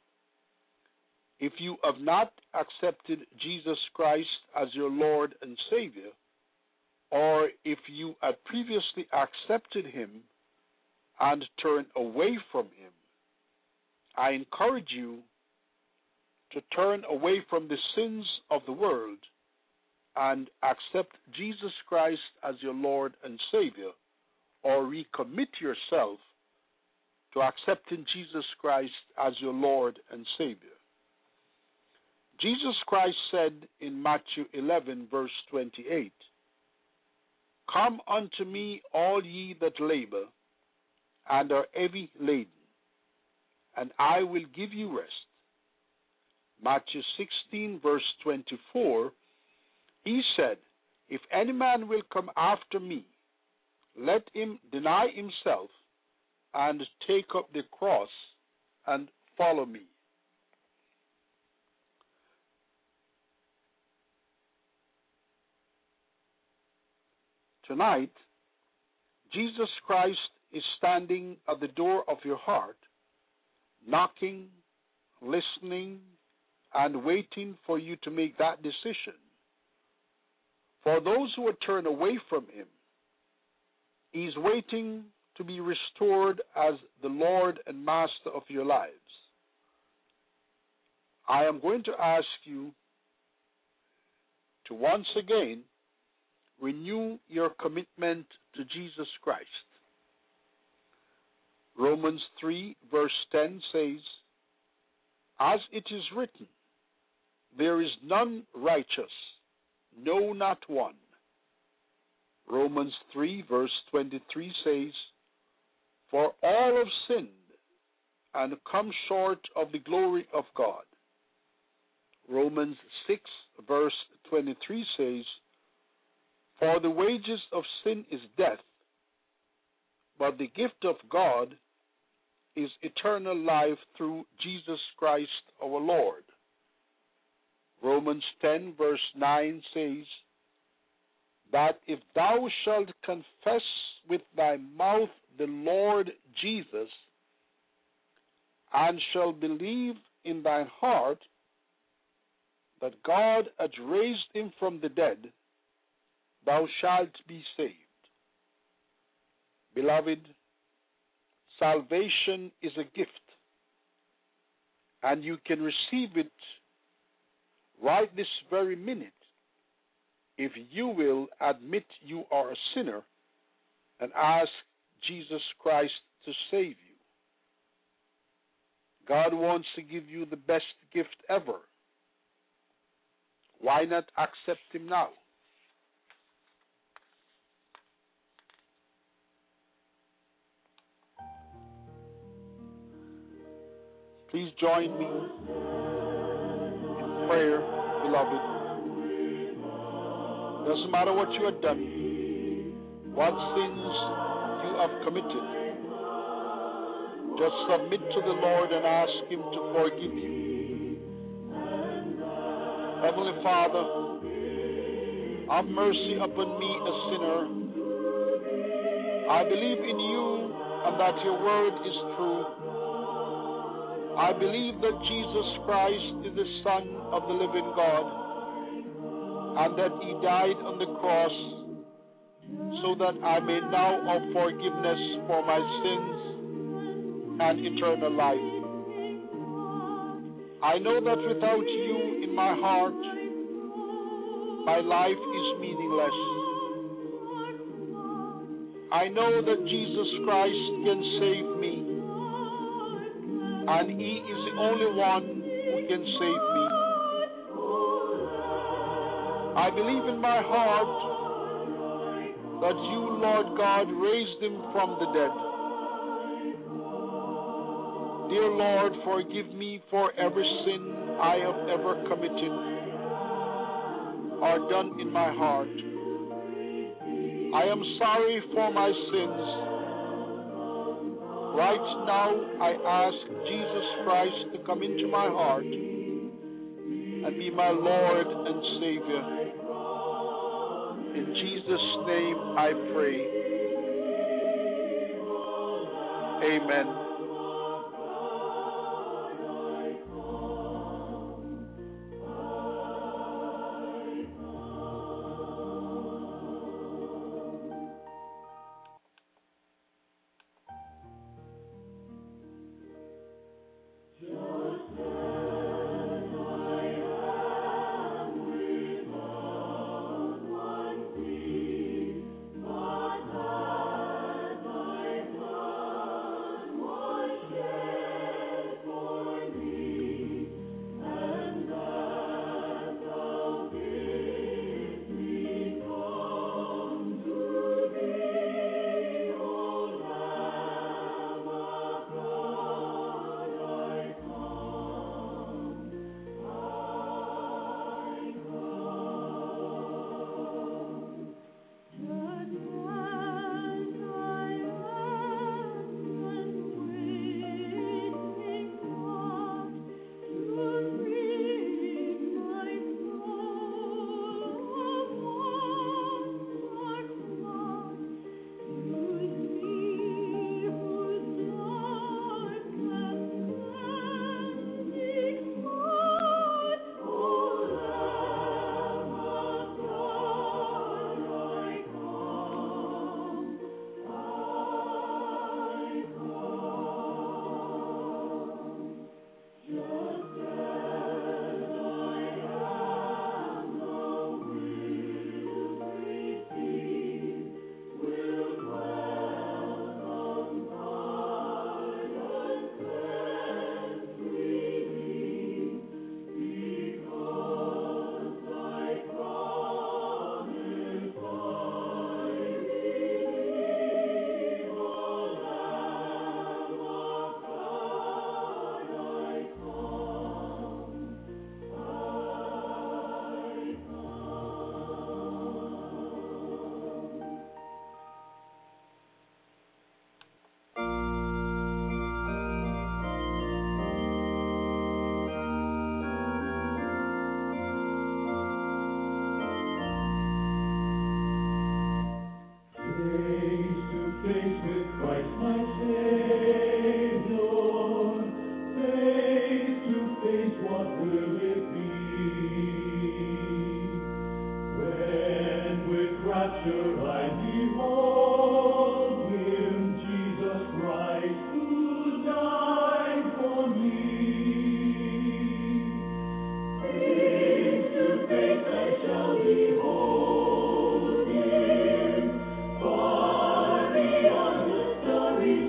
If you have not accepted Jesus Christ as your Lord and Savior, or if you had previously accepted Him and turned away from Him, I encourage you to turn away from the sins of the world and accept Jesus Christ as your Lord and Savior, or recommit yourself to accepting Jesus Christ as your Lord and Savior. Jesus Christ said in Matthew 11, verse 28, "Come unto me, all ye that labor and are heavy laden, and I will give you rest." Matthew 16, verse 24, he said, "If any man will come after me, let him deny himself and take up the cross and follow me." Tonight, Jesus Christ is standing at the door of your heart, knocking, listening, and waiting for you to make that decision. For those who would turn away from him, he's waiting to be restored as the Lord and Master of your lives. I am going to ask you to once again renew your commitment to Jesus Christ. Romans 3, verse 10 says, "As it is written, there is none righteous, no, not one." Romans 3, verse 23 says, "For all have sinned and come short of the glory of God." Romans 6, verse 23 says, "For the wages of sin is death, but the gift of God is eternal life through Jesus Christ our Lord." Romans 10, verse 9 says, "That if thou shalt confess with thy mouth the Lord Jesus, and shalt believe in thine heart that God hath raised him from the dead, thou shalt be saved." Beloved, salvation is a gift, and you can receive it right this very minute if you will admit you are a sinner and ask Jesus Christ to save you. God wants to give you the best gift ever. Why not accept him now? Please join me in prayer, beloved. Doesn't matter what you have done, what sins you have committed. Just submit to the Lord and ask him to forgive you. Heavenly Father, have mercy upon me, a sinner. I believe in you and that your word is true. I believe that Jesus Christ is the Son of the living God, and that he died on the cross so that I may now have forgiveness for my sins and eternal life. I know that without you in my heart, my life is meaningless. I know that Jesus Christ can save me, and he is the only one who can save me. I believe in my heart that you, Lord God, raised him from the dead. Dear Lord, forgive me for every sin I have ever committed or done in my heart. I am sorry for my sins. Right now, I ask Jesus Christ to come into my heart and be my Lord and Savior. In Jesus' name I pray. Amen. rapture I behold Him, Jesus Christ, who died for me. Face to face I shall behold Him, far beyond the starry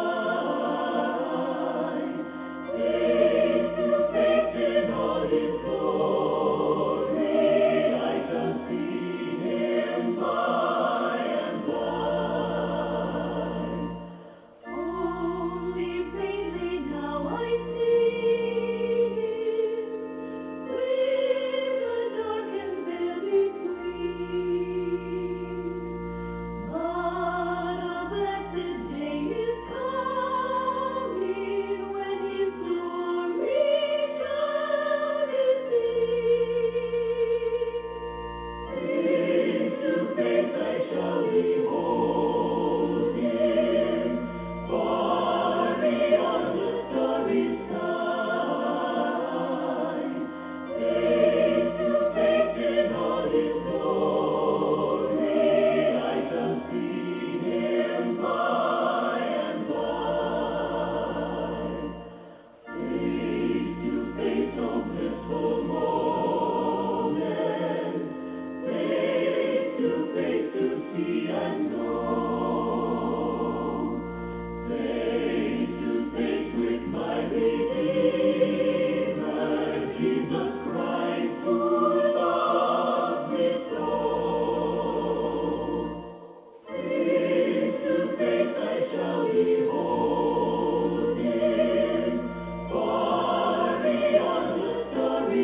sky. Face to face in all His glory, I shall see Him by and by. Only faintly now I see Him, with the darkened veil between. But a blessed day is coming when His glory shall be seen. Face to face I shall behold Him, far beyond the starry sky. Face to face in all His glory, I shall see Him by and by. Face to face, oh blissful moment, face to see and know, face to face with my Redeemer, Jesus Christ, who loves me so. Face to face I shall behold Him, far beyond the starry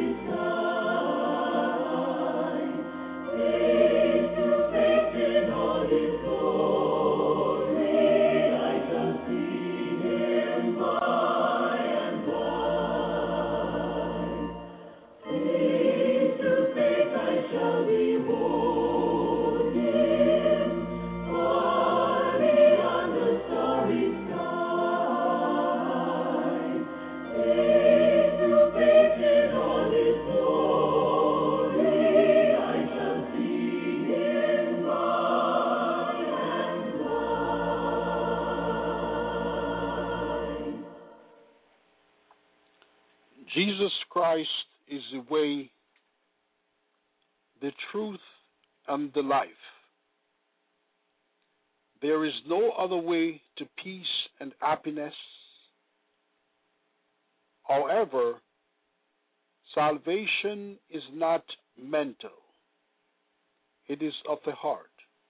sky. Face to face in all His glory, I shall see Him by and by. Face to face I shall behold Him, far beyond the starry sky. Face to face in all His glory, I shall see Him by and by. Jesus Christ is the way, the truth, and the life. There is no other way to peace and happiness. However, salvation is not mental. It is of the heart.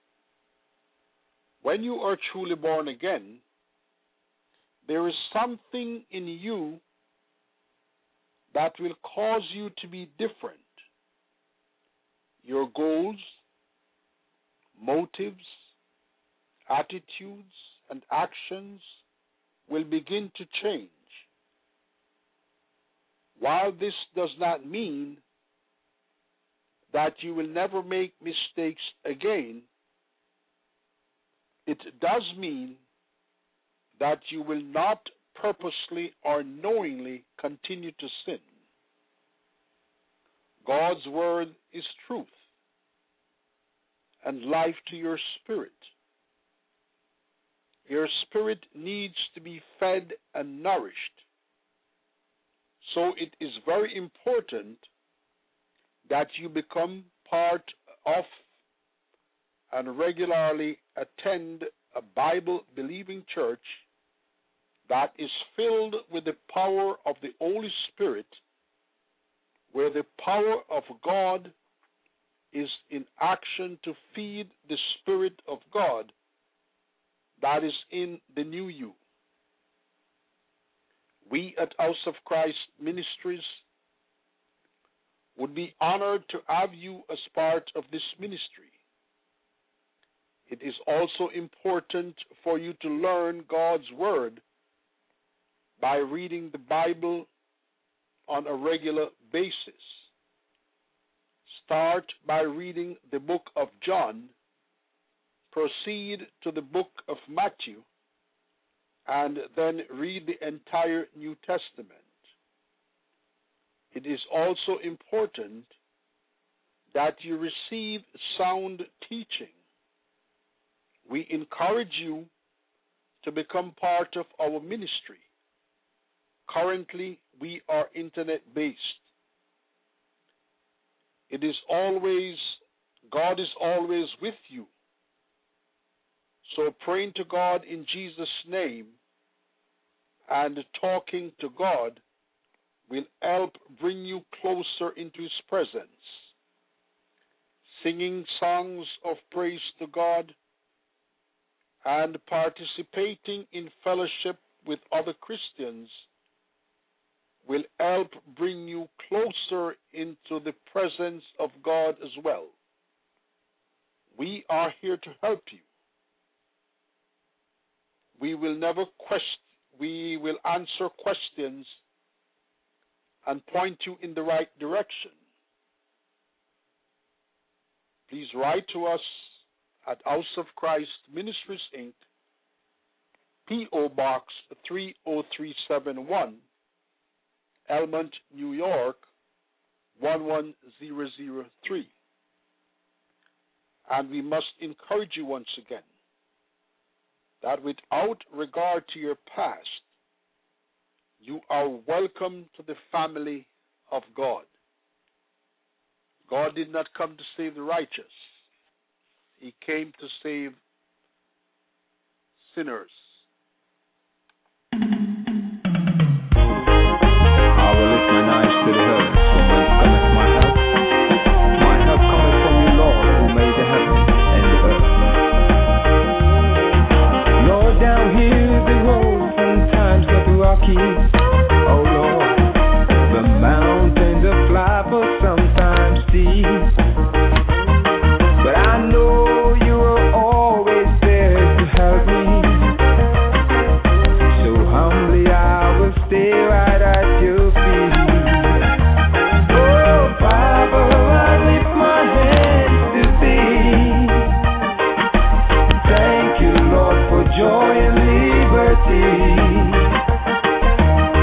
When you are truly born again, there is something in you that will cause you to be different. Your goals, motives, attitudes, and actions will begin to change. While this does not mean that you will never make mistakes again, it does mean that you will not purposely or knowingly continue to sin. God's word is truth and life to your spirit. Your spirit needs to be fed and nourished. So it is very important that you become part of and regularly attend a Bible-believing church that is filled with the power of the Holy Spirit, where the power of God is in action to feed the Spirit of God that is in the new you. We at House of Christ Ministries would be honored to have you as part of this ministry. It is also important for you to learn God's Word by reading the Bible on a regular basis. Start by reading the book of John, proceed to the book of Matthew, and then read the entire New Testament. It is also important that you receive sound teaching. We encourage you to become part of our ministry. Currently, we are internet-based. God is always with you. So praying to God in Jesus' name and talking to God will help bring you closer into His presence. Singing songs of praise to God and participating in fellowship with other Christians will help bring you closer into the presence of God as well. We are here to help you. We will answer questions and point you in the right direction. Please write to us at House of Christ Ministries, Inc., P.O. Box 30371, Elmont, New York, 11003. And we must encourage you once again that without regard to your past, you are welcome to the family of God. God did not come to save the righteous. He came to save sinners. I will lift mine eyes to the hills, from whence cometh my help. My help cometh from you, Lord, who made the heaven and the earth. Lord, down here the road sometimes look rocky. Oh Lord, the mountains are flat, but sometimes steep. But I know you are always there to help me. So humbly I will stay right at your feet. Oh, Father, I lift my hands to thee. Thank you, Lord, for joy and liberty.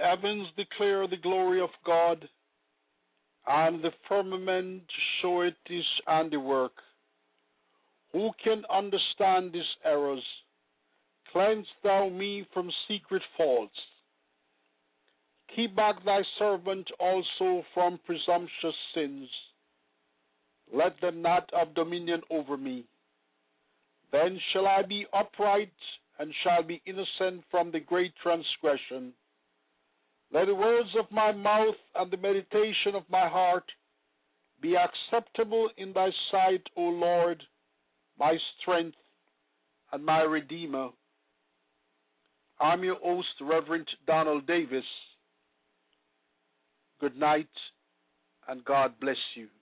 heavens declare the glory of God, and the firmament showeth his handiwork. Who can understand his errors? Cleanse thou me from secret faults. Keep back thy servant also from presumptuous sins. Let them not have dominion over me. Then shall I be upright, and shall be innocent from the great transgression. Let the words of my mouth and the meditation of my heart be acceptable in thy sight, O Lord, my strength and my Redeemer. I'm your host, Reverend Donald Davis. Good night, and God bless you.